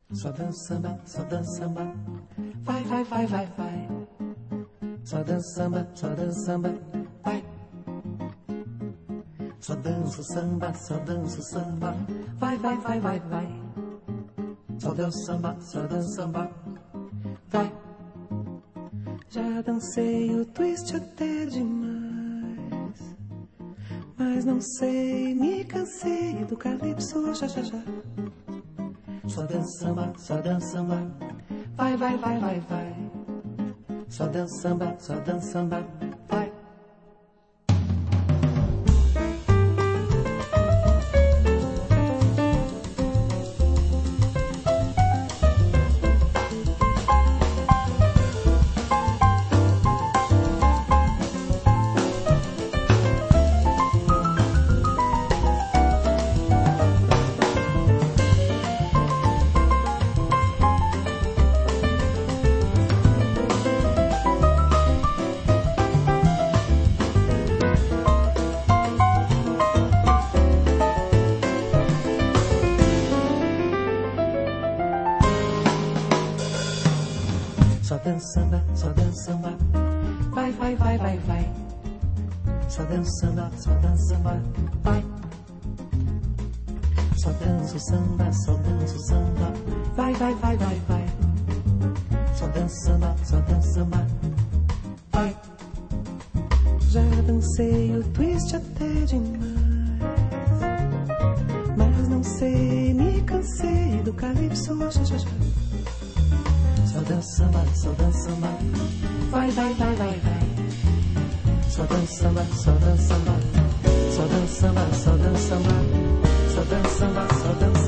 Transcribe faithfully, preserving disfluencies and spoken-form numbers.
Só dança samba, só dança samba. Vai, vai, vai, vai, vai. Só dança samba, só dança samba. Vai. Só dança samba, só dança samba. Vai, vai, vai, vai, vai. Só dança samba, só dança samba. Vai. Já dancei o twist até demais, mas não sei, me cansei do calypso, já, já, já. Só dança samba, só dança samba. Vai, vai, vai, vai, vai. Só dança samba, só dança samba. Vai. Só dança samba, só dança samba. Vai, vai, vai, vai, vai. Só dança samba, só dança samba. Vai. Só dança o samba, só dança o samba. Vai, vai, vai, vai, vai. Só dança samba, só dança samba. Vai. Já dancei o twist até demais, mas não sei, me cansei do calypso, já, já, já. Só dança samba, só dança samba. Vai, vai, vai, vai, vai. Só dança samba, só dança samba. Só dança samba, só dança samba. Só dança samba, só dança